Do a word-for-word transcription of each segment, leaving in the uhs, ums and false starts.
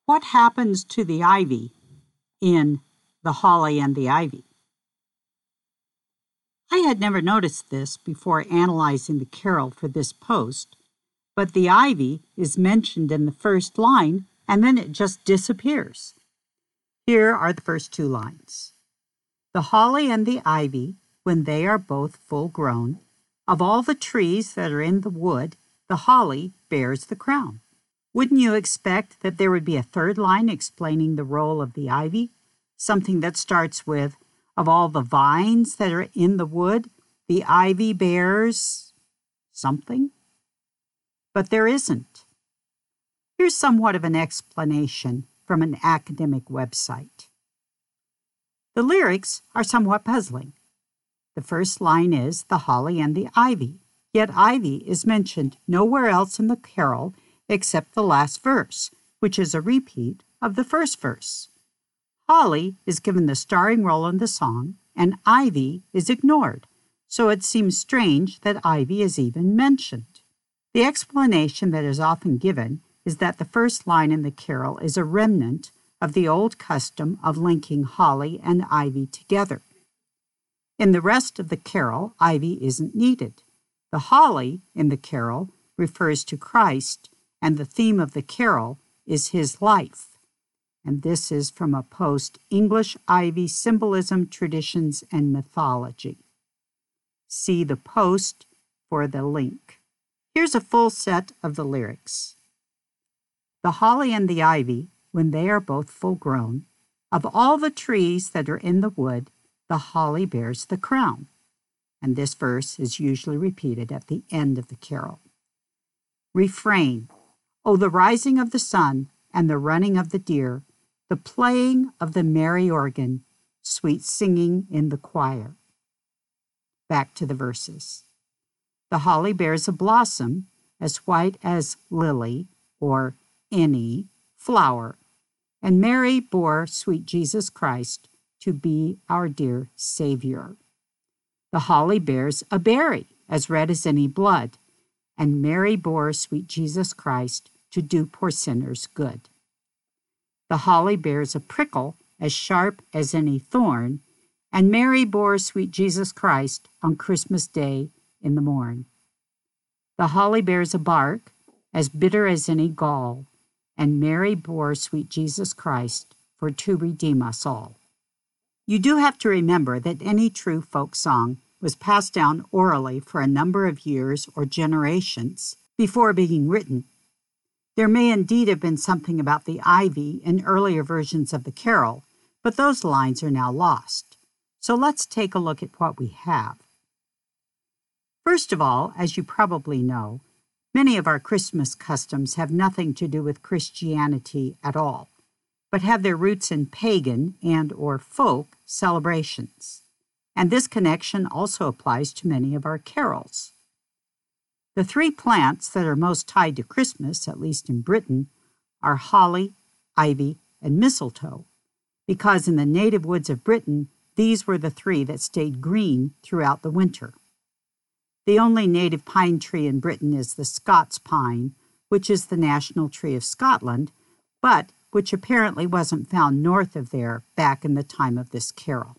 What happens to the ivy in The Holly and the Ivy? I had never noticed this before analyzing the carol for this post, but the ivy is mentioned in the first line and then it just disappears. Here are the first two lines. The holly and the ivy, when they are both full grown, of all the trees that are in the wood, the holly bears the crown. Wouldn't you expect that there would be a third line explaining the role of the ivy? Something that starts with, of all the vines that are in the wood, the ivy bears something? But there isn't. Here's somewhat of an explanation from an academic website. The lyrics are somewhat puzzling. The first line is the holly and the ivy, yet ivy is mentioned nowhere else in the carol except the last verse, which is a repeat of the first verse. Holly is given the starring role in the song, and ivy is ignored, so it seems strange that ivy is even mentioned. The explanation that is often given is that the first line in the carol is a remnant of the old custom of linking holly and ivy together. In the rest of the carol, ivy isn't needed. The holly in the carol refers to Christ, and the theme of the carol is his life. And this is from a post, English Ivy Symbolism, Traditions, and Mythology. See the post for the link. Here's a full set of the lyrics. The holly and the ivy, when they are both full grown, of all the trees that are in the wood, the holly bears the crown. And this verse is usually repeated at the end of the carol. Refrain. Oh, the rising of the sun and the running of the deer, the playing of the merry organ, sweet singing in the choir. Back to the verses. The holly bears a blossom as white as lily or any flower, and Mary bore sweet Jesus Christ to be our dear Savior. The holly bears a berry as red as any blood, and Mary bore sweet Jesus Christ to do poor sinners good. The holly bears a prickle as sharp as any thorn, and Mary bore sweet Jesus Christ on Christmas Day in the morn. The holly bears a bark as bitter as any gall, and Mary bore sweet Jesus Christ for to redeem us all. You do have to remember that any true folk song was passed down orally for a number of years or generations before being written. There may indeed have been something about the ivy in earlier versions of the carol, but those lines are now lost. So let's take a look at what we have. First of all, as you probably know, many of our Christmas customs have nothing to do with Christianity at all, but have their roots in pagan and or folk celebrations. And this connection also applies to many of our carols. The three plants that are most tied to Christmas, at least in Britain, are holly, ivy, and mistletoe, because in the native woods of Britain, these were the three that stayed green throughout the winter. The only native pine tree in Britain is the Scots pine, which is the national tree of Scotland, but which apparently wasn't found north of there back in the time of this carol.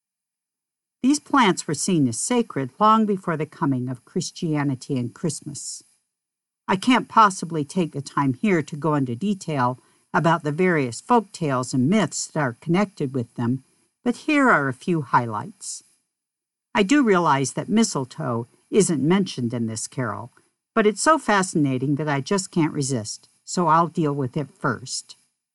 These plants were seen as sacred long before the coming of Christianity and Christmas. I can't possibly take the time here to go into detail about the various folk tales and myths that are connected with them, but here are a few highlights. I do realize that mistletoe isn't mentioned in this carol, but it's so fascinating that I just can't resist, so I'll deal with it first.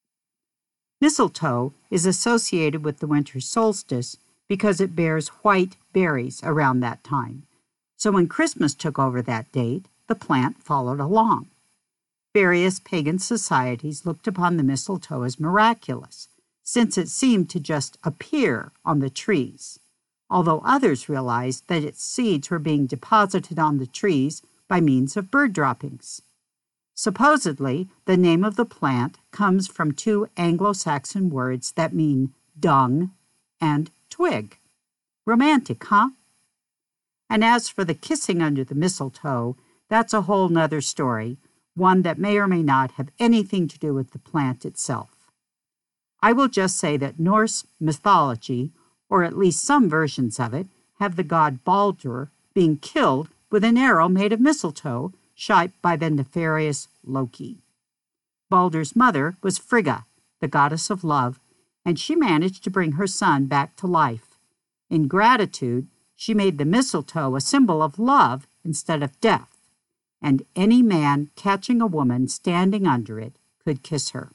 Mistletoe is associated with the winter solstice because it bears white berries around that time. So when Christmas took over that date, the plant followed along. Various pagan societies looked upon the mistletoe as miraculous, since it seemed to just appear on the trees, although others realized that its seeds were being deposited on the trees by means of bird droppings. Supposedly, the name of the plant comes from two Anglo-Saxon words that mean dung and twig. Romantic, huh? And as for the kissing under the mistletoe, that's a whole nother story, one that may or may not have anything to do with the plant itself. I will just say that Norse mythology, or at least some versions of it, have the god Baldur being killed with an arrow made of mistletoe shot by the nefarious Loki. Baldur's mother was Frigga, the goddess of love, and she managed to bring her son back to life. In gratitude, she made the mistletoe a symbol of love instead of death, and any man catching a woman standing under it could kiss her.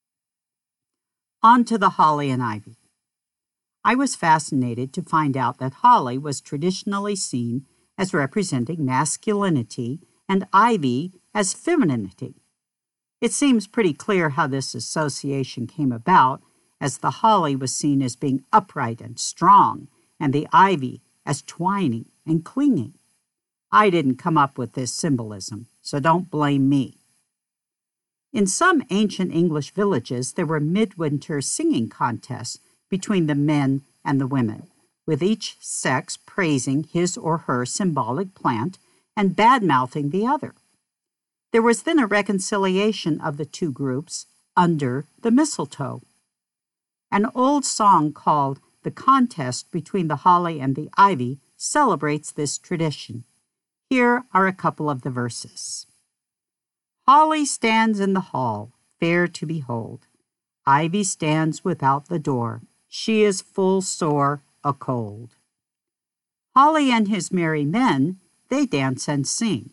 On to the holly and ivy. I was fascinated to find out that holly was traditionally seen as representing masculinity and ivy as femininity. It seems pretty clear how this association came about, as the holly was seen as being upright and strong, and the ivy as twining and clinging. I didn't come up with this symbolism, so don't blame me. In some ancient English villages, there were midwinter singing contests between the men and the women, with each sex praising his or her symbolic plant and bad-mouthing the other. There was then a reconciliation of the two groups under the mistletoe. An old song called "The Contest Between the Holly and the Ivy" celebrates this tradition. Here are a couple of the verses. Holly stands in the hall, fair to behold. Ivy stands without the door. She is full sore a cold. Holly and his merry men, they dance and sing.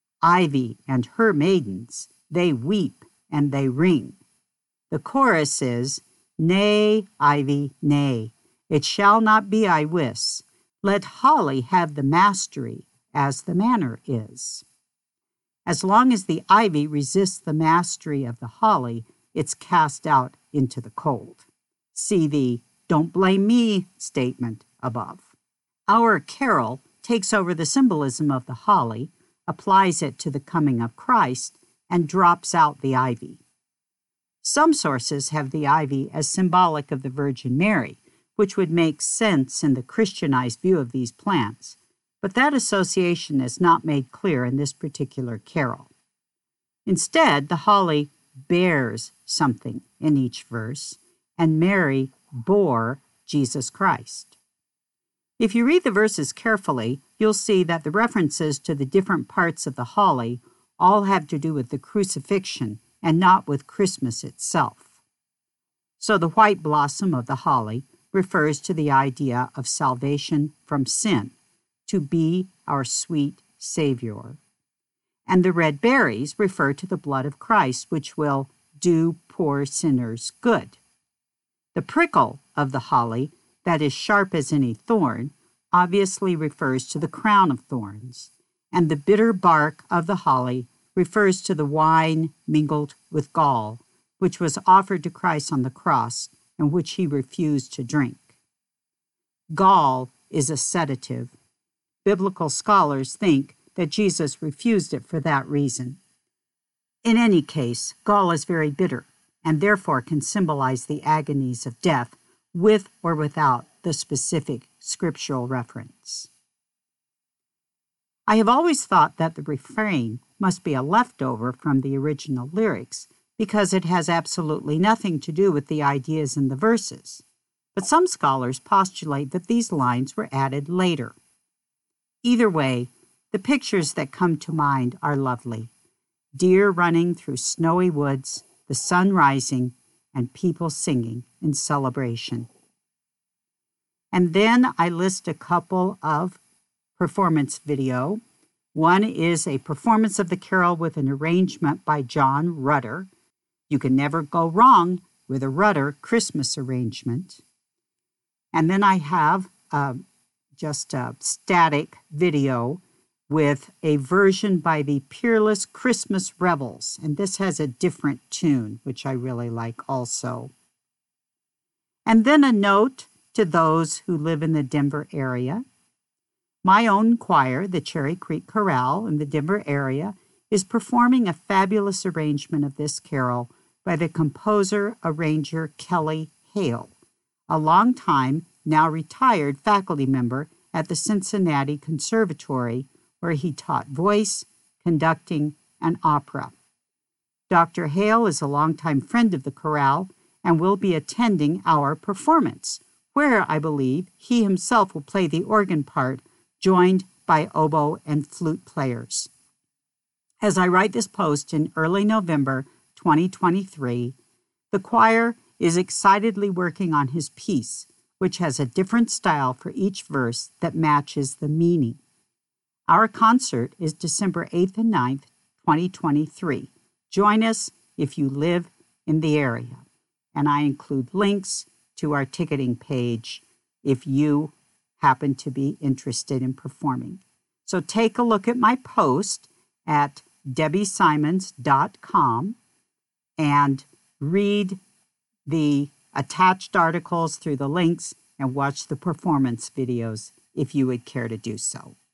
Ivy and her maidens, they weep and they ring. The chorus is, nay, ivy, nay, it shall not be, I wis. Let holly have the mastery, as the manner is. As long as the ivy resists the mastery of the holly, it's cast out into the cold. See the "don't blame me" statement above. Our carol takes over the symbolism of the holly, applies it to the coming of Christ, and drops out the ivy. Some sources have the ivy as symbolic of the Virgin Mary, which would make sense in the Christianized view of these plants, but that association is not made clear in this particular carol. Instead, the holly bears something in each verse, and Mary bore Jesus Christ. If you read the verses carefully, you'll see that the references to the different parts of the holly all have to do with the crucifixion and not with Christmas itself. So the white blossom of the holly refers to the idea of salvation from sin, to be our sweet Savior. And the red berries refer to the blood of Christ, which will do poor sinners good. The prickle of the holly, that is sharp as any thorn, obviously refers to the crown of thorns, and the bitter bark of the holly refers to the wine mingled with gall, which was offered to Christ on the cross and which he refused to drink. Gall is a sedative. Biblical scholars think that Jesus refused it for that reason. In any case, gall is very bitter and therefore can symbolize the agonies of death with or without the specific scriptural reference. I have always thought that the refrain must be a leftover from the original lyrics because it has absolutely nothing to do with the ideas in the verses, but some scholars postulate that these lines were added later. Either way, the pictures that come to mind are lovely. Deer running through snowy woods, the sun rising, and people singing in celebration. And then I list a couple of performance video. One is a performance of the carol with an arrangement by John Rutter. You can never go wrong with a Rutter Christmas arrangement. And then I have uh, just a static video with a version by the Peerless Christmas Rebels, and this has a different tune, which I really like also. And then a note to those who live in the Denver area. My own choir, the Cherry Creek Chorale in the Denver area, is performing a fabulous arrangement of this carol by the composer, arranger Kelly Hale, a long-time, now retired faculty member at the Cincinnati Conservatory, where he taught voice, conducting, and opera. Doctor Hale is a longtime friend of the chorale and will be attending our performance, where I believe he himself will play the organ part, joined by oboe and flute players. As I write this post in early November twenty twenty-three, the choir is excitedly working on his piece, which has a different style for each verse that matches the meaning. Our concert is December eighth and ninth, twenty twenty-three. Join us if you live in the area, and I include links to our ticketing page if you happen to be interested in performing. So take a look at my post at debbie simons dot com and read the attached articles through the links and watch the performance videos if you would care to do so.